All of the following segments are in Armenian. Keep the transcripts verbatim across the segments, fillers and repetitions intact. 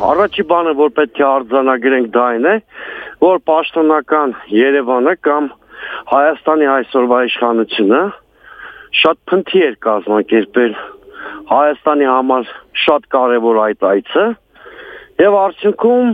Առաջի բանը, որ պետք է արձանագրենք, դա այն է, որ պաշտոնական Երևանը կամ Հայաստանի այսօրվա իշխանությունը շատ փնթի էր կազմակերպել Հայաստանի համար շատ կարևոր այդ այցը եւ արդյունքում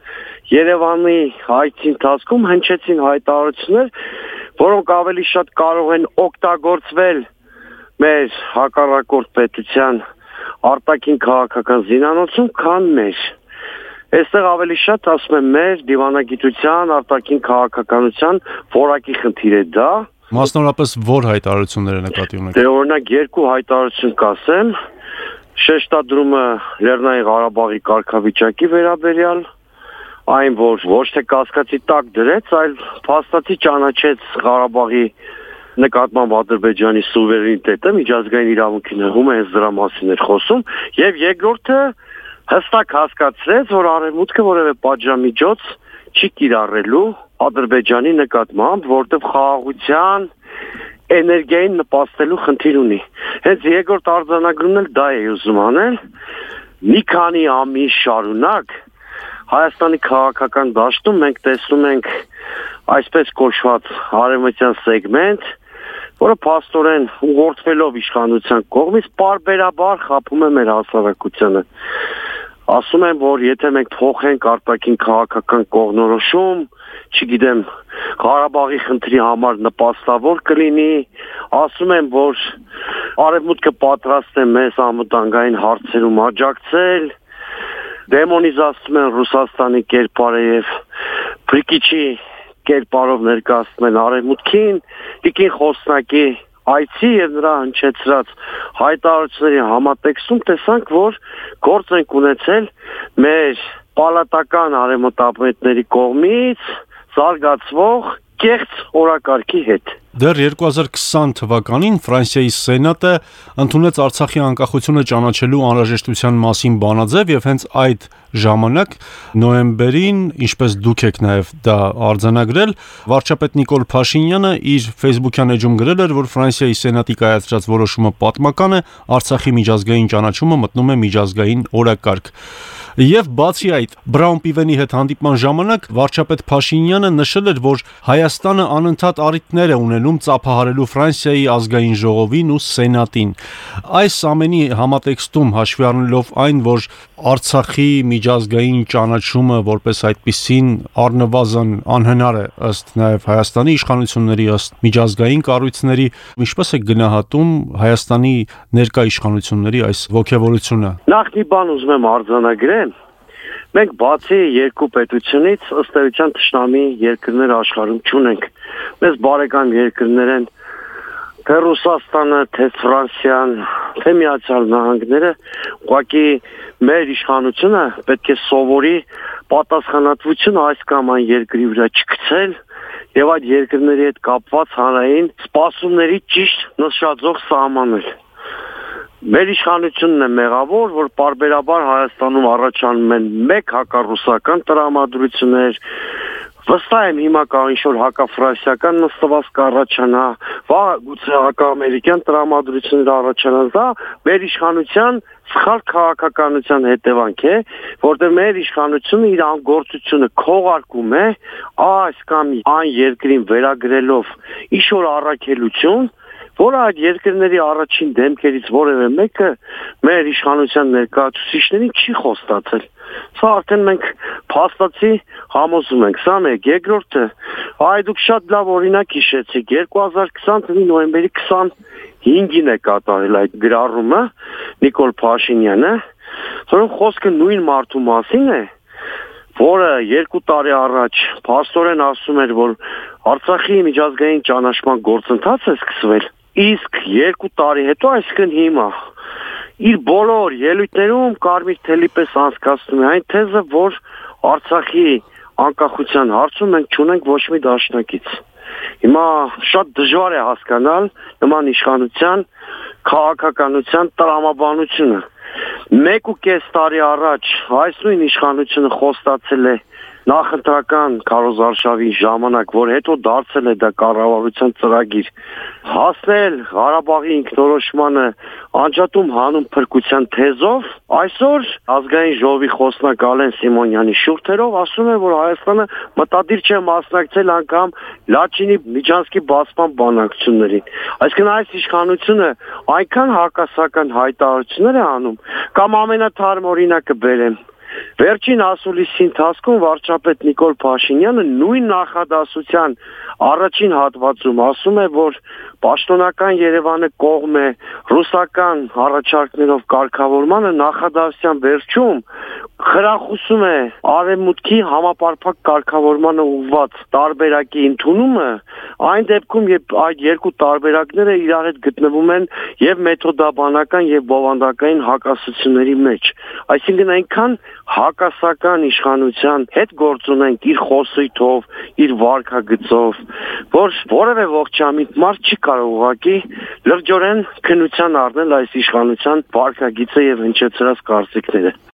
Երևանի այցի ընթացքում հնչեցին հայտարարություններ, որոնք ավելի շատ կարող են օգտագործվել մեր հակառակորդ պետության արտաքին քաղաքական զինանոցում, քան մեր։ Այստեղ ավելի շատ ասում եմ մեր դիվանագիտության, արտաքին քաղաքականության որակի խնդիր է դա։ Մասնավորապես որ հայտարարությունները նկատի ունեք։ Դե օրինակ երկու հայտարարություն կասեմ, շեշտադրումը Լեռնային Ղարաբաղի կարգավիճակի վերաբերյալ, այն որ ոչ թե կասկածի տակ դրեց, այլ փաստացի ճանաչեց Ղարաբաղի նկատմամբ Ադրբեջանի սուվերենիտետը, միջազգային իրավունքի հեղումը հենց դրա մասին էր խոսում, եւ երկրորդը հստակ հասկացրեց, որ արևմուտքը որևէ պատժամիջոց չի կիրառելու Ադրբեջանի նկատմամբ, որտեղ խաղաղության, էներգիային նպաստելու խնդիր ունի։ Հենց երկրորդ արձանագրումն էլ դա է ուզում անել։ Մի քանի ամիս շարունակ Հայաստանի քաղաքական դաշտում մենք տեսնում ենք այսպես կոչված արևմտյան սեգմենտ, որը փաստորեն ուղղորդվելով իշխանության կողմից պարբերաբար խաբում է մեր հասարակությանը։ Ասում են, որ եթե մենք փոխենք արտաքին քաղաքական կողմնորոշում, չգիտեմ, Ղարաբաղի խնդրի համար նպաստավոր կլինի, ասում են, որ արևմուտքը պատրաստ է մեզ անվտանգային հարցերում աջակցել, դեմոնիզացնում են Ռուսաստանի կերպարը եւ Պրիկիչի կերպարով ներկայացնում են արևմուտքին, Տիկին Խոսնակի այցի եւ նրա հնչեցրած հայտարարությունների համատեքստում տեսանք, որ գործ ենք ունեցել մեր պալատական արևմտապետների կողմից զարգացվող կեղծ օրակարգի հետ։ Դեռ երկու հազար քսան թվականին Ֆրանսիայի Սենատը ընդունեց Արցախի անկախությունը ճանաչելու անհրաժեշտության մասին բանաձև եւ հենց այդ ժամանակ նոյեմբերին, ինչպես դուք եք նաեւ դա արձանագրել, վարչապետ Նիկոլ Փաշինյանը իր Facebook-յան էջում գրել էր, որ Ֆրանսիայի Սենատի կայացրած որոշումը պատմական է, Արցախի միջազգային ճանաչումը մտնում է միջազգային օրակարգ։ Եվ բացի այդ, Բրաուն Պիվենի հետ հանդիպման ժամանակ վարչապետ Փաշինյանը նշել էր, որ Հայաստանը անընդհատ առիթներ է ունենում ծափահարելու Ֆրանսիայի ազգային ժողովին ու Սենատին։ Այս ամենի համատեքստում հաշվի առնելով այն, որ Արցախի միջազգային ճանաչումը որպես այդպիսին առնվազն անհնար է ըստ նաև Հայաստանի իշխանությունների, ըստ միջազգային կառույցների, ինչպես է գնահատում Հայաստանի ներկա իշխանությունների այս ոգևորությունը։ Նախ մի բան ուզում եմ արձանագրել։ Մենք բացի երկու պետությունից ըստ էության թշնամի երկրներ աշխարհում չունենք։ Մեզ բարեկամ երկրներ են թե Ռուսաստանը, թե Ֆրանսիան, թե Միացյալ Նահանգները, ուղղակի մեր իշխանությունը պետք է սովորի պատասխանատվությունը այս կամ այն երկրի վրա չգցել եւ այդ երկրների հետ կապված հանրային սպասումների ճիշտ նշաձող սահմանել։ Մեր իշխանությունն է մեղավոր, որ պարբերաբար Հայաստանում առաջանում են մեկ հակառուսական տրամադրություններ, վստահ եմ հիմա կա ինչ-որ հակաֆրանսիական նստված կառաջանա, վաղ գուցե հակաամերիկյան տրամադրություններ առաջանան, դա մեր իշխանության սխալ քաղաքականության հետևանք է, որտեղ մեր իշխանությունը իր անգործությունը քողարկում է այս կամ այն երկրին վերագրելով ինչ-որ առաքելություն, որը այդ երկրների առաջին դեմքերից որևէ մեկը մեր իշխանության ներկայացուցիչներին չի խոստացել։ Սա արդեն մենք փաստացի համոզում ենք, սա մեկ, երկրորդը, այ դուք շատ լավ օրինակ հիշեցիք, երկու հազար քսան թվականի նոյեմբերի քսանհինգին է կատարել այդ գրառումը Նիկոլ Փաշինյանը, որոնք խոսքը նույն մարդու մասին է, որը երկու տարի առաջ փաստորեն ասում էր, որ Արցախի միջազգային ճանաչման գործընթացը սկսվել, իսկ երկու տարի հետո, այսինքն հիմա, իր բոլոր ելույթներում կարմիր թելի պես անցկացնում է այն թեզը, որ Արցախի անկախության հարցում մենք չունենք ոչ մի դաշնակից։ Հիմա շատ դժվար է հասկանալ նման իշխանության քաղաքականության տրամաբանությունը։ Մեկ ու կես տարի առաջ այս նույն իշխանությունը խոստացել է նախընտրական քարոզարշավի ժամանակ, որ հետո դարձել է դա կառավարության ծրագիր, հասնել Ղարաբաղի ինքնորոշմանը անջատում հանուն փրկության թեզով, այսօր ազգային ժողովի խոսնակ Ալեն Սիմոնյանի շուրթերով ասում է, որ Հայաստանը մտադիր չէ մասնակցել անգամ Լաչինի միջանցքի բացման բանակցություններին։ Այսինքն այս իշխանությունը այնքան հակասական հայտարարություններ է անում, կամ ամենաթարմ օրինակը բերեմ։ Վերջին ասուլիսի ընթացքում վարչապետ Նիկոլ Փաշինյանը նույն նախադասության առաջին հատվածում ասում է, որ պաշտոնական Երևանը կողմ է ռուսական առաջարկներով կարգավորմանը, նախադասության վերջում խրախուսում է արևմուտքի համապարփակ կարգավորմանը ուղղված տարբերակի ընդունումը, այն դեպքում, երբ այդ երկու տարբերակները իրար հետ գտնվում են եւ մեթոդաբանական եւ բովանդակային հակասությունների մեջ։ Այսինքն այնքան հակասական իշխանության հետ գործ ունենք իր խոսույթով, իր վարքագծով, որ որևէ ողջամիտ մարդ չի կարող ուղղակի լրջորեն քննության առնել այս իշխանության վարքագիծը եւ հնչեցրած կարծիքները։